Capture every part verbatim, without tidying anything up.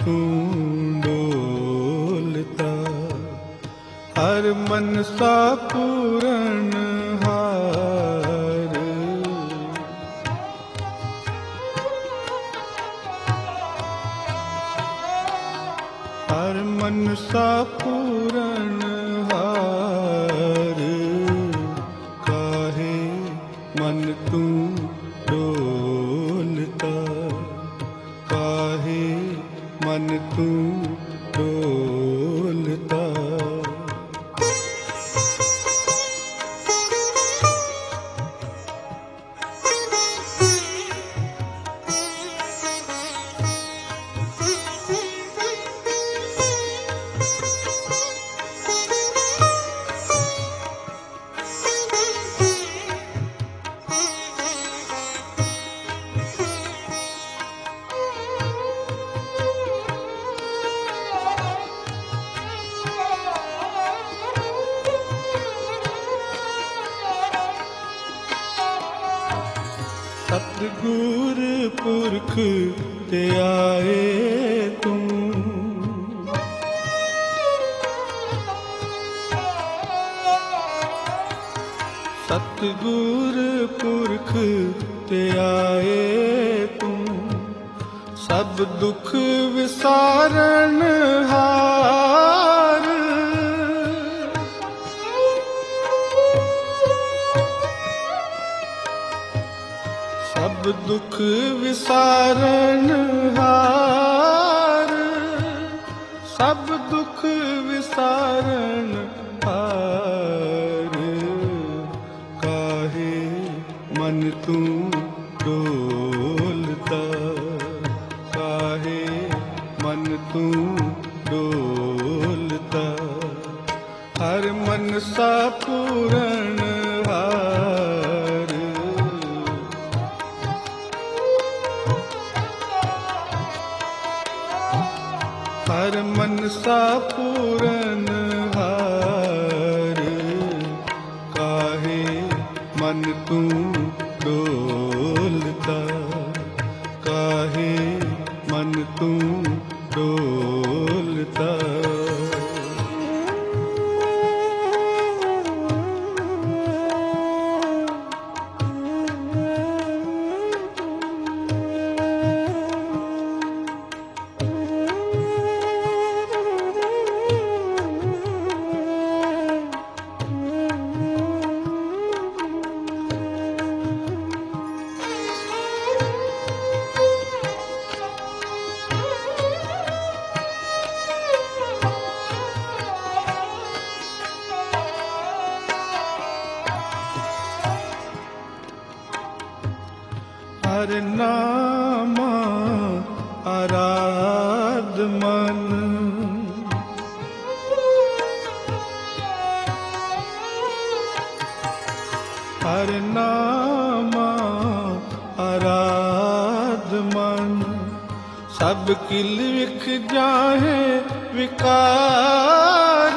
तू डोलता। हर मनसा पूरन हार, हर मनसा पूरन हार, काहे मन तू डोलता, काहे मन तू डोलता। सतगुर पुरख ते आए तू, सतगुर पुरख ते आए तू, सब दुख विसारन हार। सब दुख विसारन हार, सब दुख विसारन हार, काहे मन तू डोलता, काहे मन तू डोलता। हर मनसा पूरन हार, हर मनसा पूरन हार, काहे मन तू डोलता, काहे मन तू डोलता। हर नाम आराध मन, हर नाम आराध मन, सब किल विख जाहे विकार।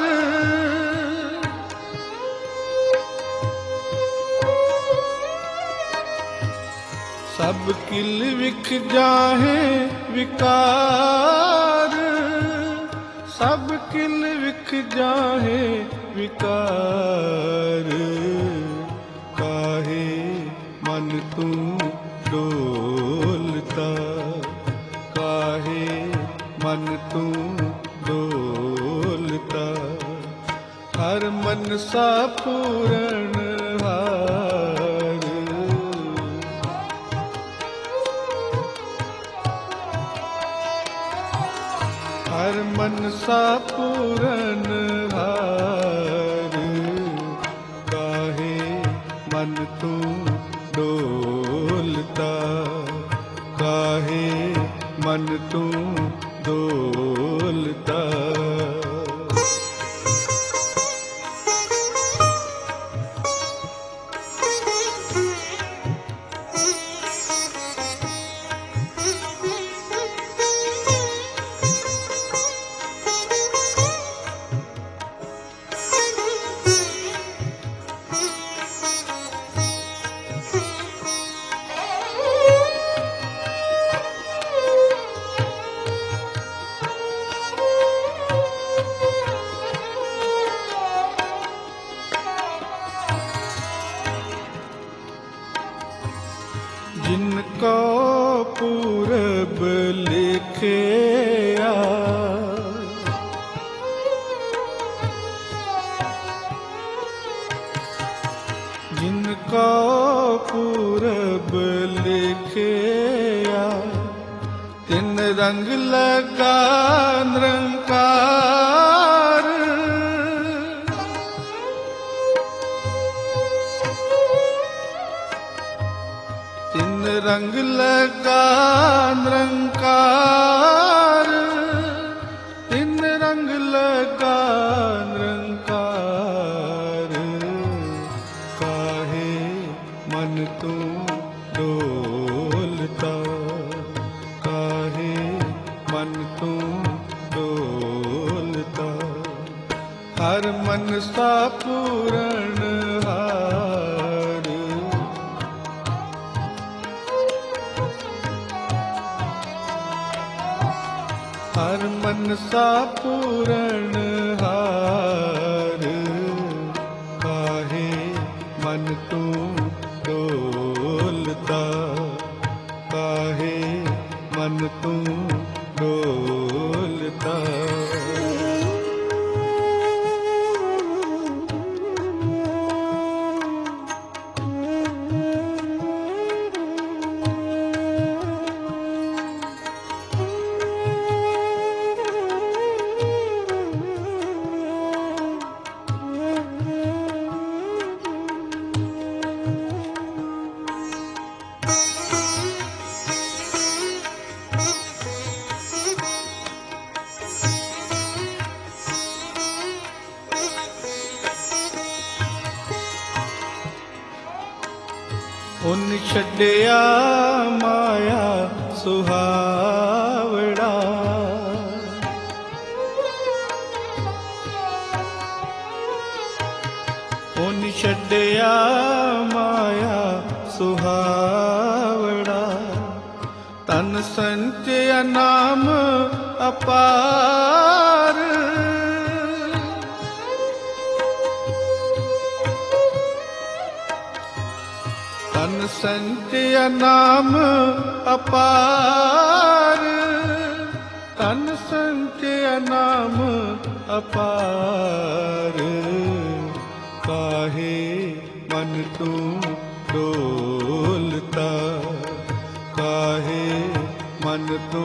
सब किल विख जाहे विकार, सब किल विख जाहे विकार, काहे मन तू डोलता, काहे मन तू डोलता। हर मनसा पूरन हार, हर मनसा पूरन हार, काहे मन तू डोलता, काहे मन तू डोलता। जिन को पूरब लिखिया जिनको पूरब लिखिया तिन रंग लगा निरंकार तिन रंग लगा निरंकार तिन रंग लगा निरंकार काहे मन तू डोलता काहे मन तू डोलता हर मन सा पूरण हार हर मन सा पूरण हार काहे मन तू डोलता काहे मन तू डोलता उन छड़िया माया सुहावड़ा उन छड़िया माया सुहावड़ा तन संचय नाम अपार तन संचय नाम अपार तन संचय नाम अपार काहे मन तू डोलता काहे मन तू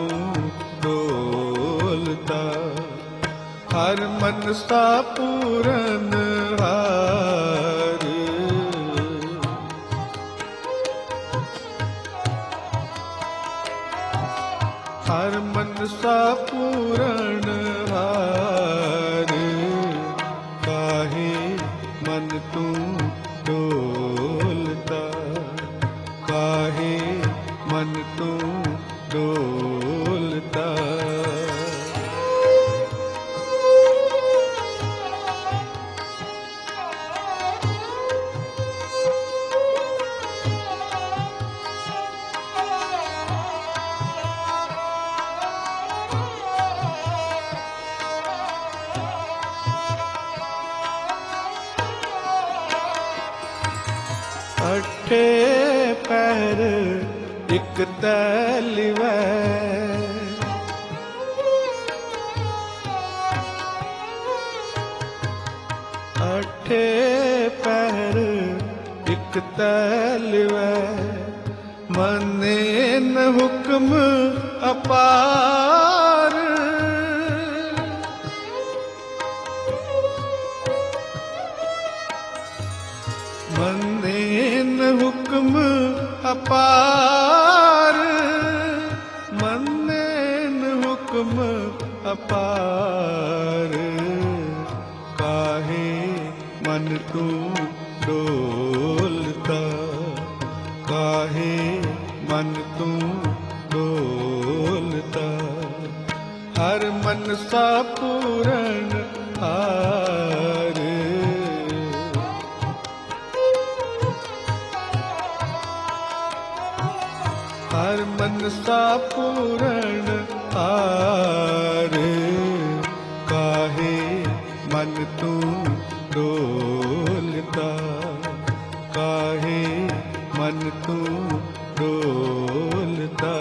डोलता हर मन सा पूरन हार हर मन सा पूरण हार काहे मन तू डोलता काहे मन तू डोलता अठे पैर इक तैलिवै अठे पैर इक तैलिवै मने न हुक्म अपार मने न हुक्म अपार मने न हुक्म अपार काहे मन तू डोलता काहे मन तू डोलता हर मन सा पूरण हार हर मन सा पूरण हार काहे मन तू डोलता काहे मन तू डोलता।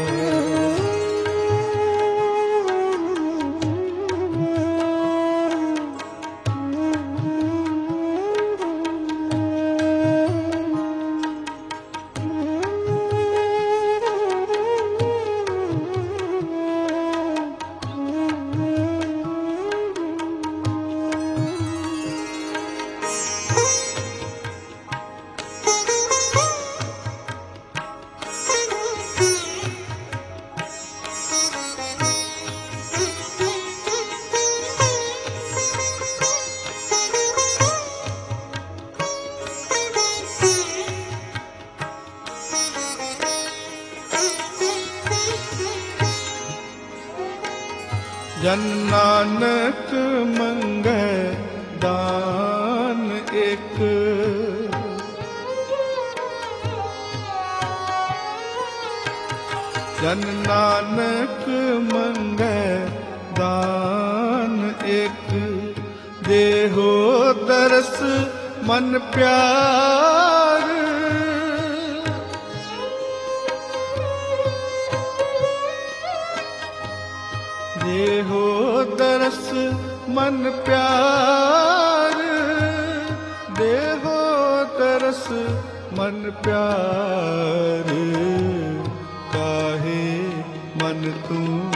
जन नानक मंगै दान एक, जन नानक मंगै दान एक, देहो दरस मन प्यार, देहो दरस मन प्यार, देहो दरस मन प्यार, काहे मन तू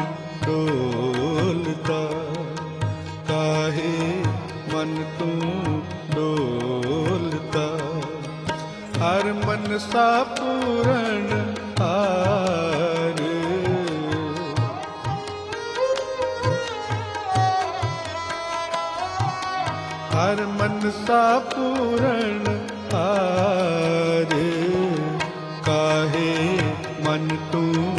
डोलता, काहे मन तू डोलता। हर मन सा पूरण हार, हर मन सा पूरण हार, काहे मन तू